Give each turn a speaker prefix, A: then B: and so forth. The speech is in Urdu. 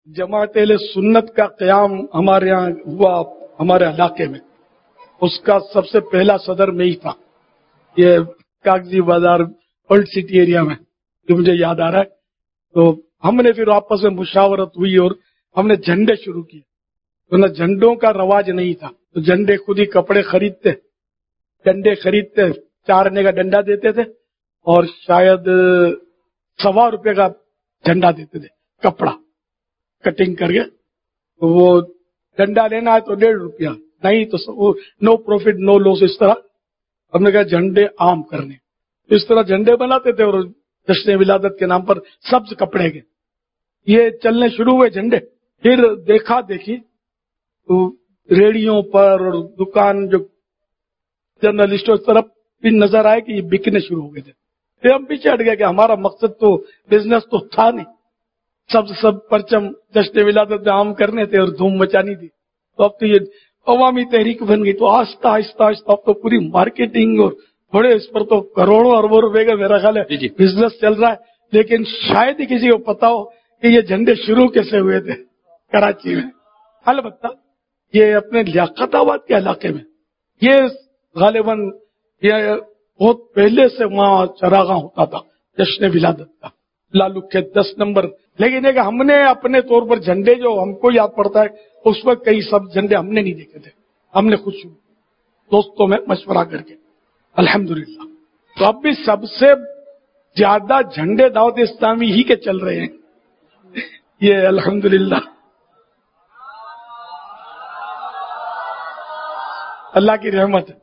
A: جماعت اہل سنت کا قیام ہمارے یہاں ہوا ہمارے علاقے میں، اس کا سب سے پہلا صدر میں ہی تھا، یہ کاغذی بازار اولڈ سٹی ایریا میں، جو مجھے یاد آ رہا ہے۔ تو ہم نے پھر آپس میں مشاورت ہوئی اور ہم نے جھنڈے شروع کیے، تو جھنڈوں کا رواج نہیں تھا، تو جھنڈے خود ہی کپڑے خریدتے، ڈنڈے خریدتے، 4 آنے کا ڈنڈا دیتے تھے اور شاید ₹1.25 کا جھنڈا دیتے تھے، کپڑا کٹنگ کر کے۔ تو وہ ڈنڈا لینا ہے تو ₹1.5، نہیں تو نو پروفٹ نو لوس، اس طرح ہم نے کہا جھنڈے عام کرنے، اس طرح جھنڈے بناتے تھے اور جشن ولادت کے نام پر سبز کپڑے کے یہ چلنے شروع ہوئے جھنڈے۔ پھر دیکھا دیکھی تو ریڑیوں پر اور دکان جو جرنلسٹوں اس طرف بھی نظر آئے کہ یہ بکنے شروع ہو گئے تھے۔ پھر ہم پیچھے ہٹ گئے کہ ہمارا مقصد تو بزنس تو تھا نہیں، سب پرچم جشن ولادت میں عام کرنے تھے اور دھوم مچانی تھی۔ تو اب تو یہ عوامی تحریک بن گئی، تو آہستہ آہستہ آہستہ اب تو پوری مارکیٹنگ اور بڑے اس پر تو کروڑوں اربوں روپے کا میرا خیال ہے بزنس چل رہا ہے، لیکن شاید ہی کسی کو پتا ہو کہ یہ جھنڈے شروع کیسے ہوئے تھے کراچی میں۔ البتہ یہ اپنے لیاقت آباد کے علاقے میں یہ غالباً یہ بہت پہلے سے وہاں چراغاں ہوتا تھا جشن ولادت کا، لالو کے 10 نمبر۔ لیکن ایک ہم نے اپنے طور پر جھنڈے جو ہم کو یاد پڑتا ہے اس وقت کئی سب جھنڈے ہم نے نہیں دیکھے تھے، ہم نے خود دوستوں میں مشورہ کر کے الحمدللہ۔ تو اب بھی سب سے زیادہ جھنڈے دعوت اسلامی ہی کے چل رہے ہیں، یہ الحمدللہ اللہ کی رحمت ہے۔